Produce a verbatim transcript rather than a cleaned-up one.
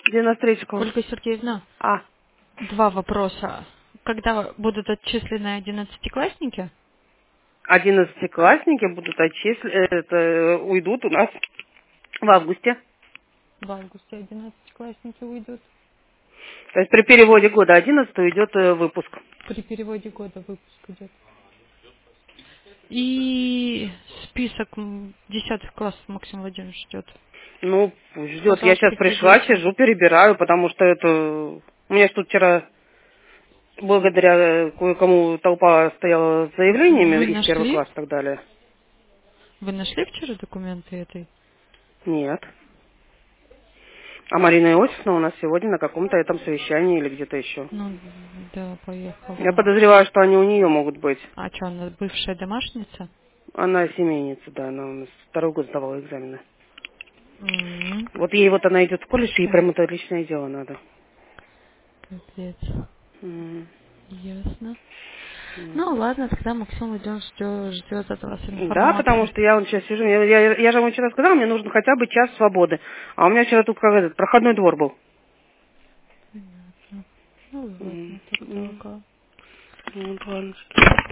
Где на встречку? Ольга Сергеевна, А, два вопроса. Когда будут отчислены одиннадцатиклассники? одиннадцатиклассники будут отчислены, это, уйдут у нас в августе. В августе одиннадцатиклассники уйдут. То есть при переводе года одиннадцатого идет э, выпуск. При переводе года выпуск идет. И список м, десятых классов Максим Владимирович ждет. Ну, ждет. Я Сказал, сейчас пришла, прикрепите. сижу, перебираю, потому что это... У меня ж тут вчера, благодаря э, кое-кому, толпа стояла с заявлениями Вы из первого нашли? класса и так далее. Вы нашли вчера документы этой? Нет. А Марина Иосифовна у нас сегодня на каком-то этом совещании или где-то еще. Ну, да, Я поехала. подозреваю, что они у нее могут быть. А что, она бывшая домашница? Она семейница, да, она у нас второй год сдавала экзамены. М, Вот ей вот она идет в колледж, ей Капец. прям это личное дело надо. Капец. М, Ясно. м. Ну, ладно, тогда Максим Владимирович ждет, ждет от вас Да, потому информацию. что я вот сейчас сижу, я, я, я же вам вчера сказала, мне нужно хотя бы час свободы. А у меня вчера тут как этот проходной двор был. Понятно. Ну, М, ладно, тогда м, ага. вот, ладно.